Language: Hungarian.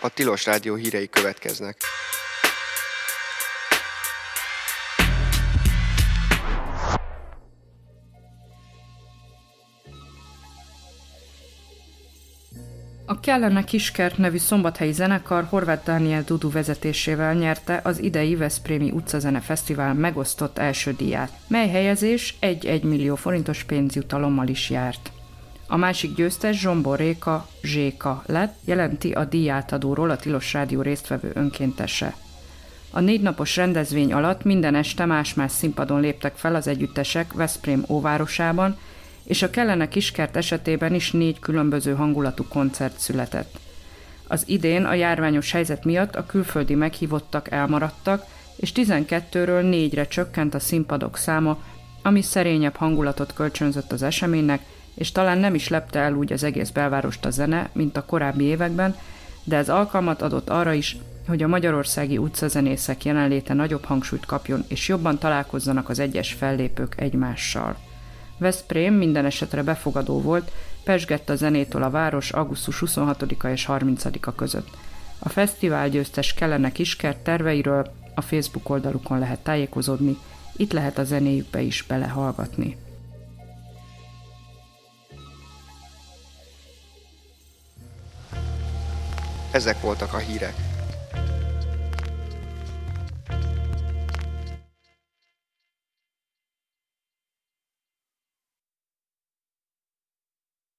A Tilos Rádió hírei következnek. A Kellene Kiskert nevű szombathelyi zenekar Horváth Dániel Dudu vezetésével nyerte az idei Veszprémi Utcazene Fesztivál megosztott első díját, mely helyezés 1 millió forintos pénzjutalommal is járt. A másik győztes Zsombor Réka Zséka lett, jelenti a díjátadóról a Tilos Rádió résztvevő önkéntese. A 4 napos rendezvény alatt minden este más-más színpadon léptek fel az együttesek Veszprém óvárosában, és a Kellene Kiskert esetében is 4 különböző hangulatú koncert született. Az idén a járványos helyzet miatt a külföldi meghívottak elmaradtak, és 12-ről 4-re csökkent a színpadok száma, ami szerényebb hangulatot kölcsönzött az eseménynek, és talán nem is lepte el úgy az egész belvárost a zene, mint a korábbi években, de ez alkalmat adott arra is, hogy a magyarországi utcazenészek jelenléte nagyobb hangsúlyt kapjon, és jobban találkozzanak az egyes fellépők egymással. Veszprém minden esetre befogadó volt, pezsgett a zenétől a város augusztus 26-a és 30-a között. A fesztivál győztes Kellene Kiskert terveiről a Facebook oldalukon lehet tájékozódni, itt lehet a zenéjükbe is belehallgatni. Ezek voltak a hírek.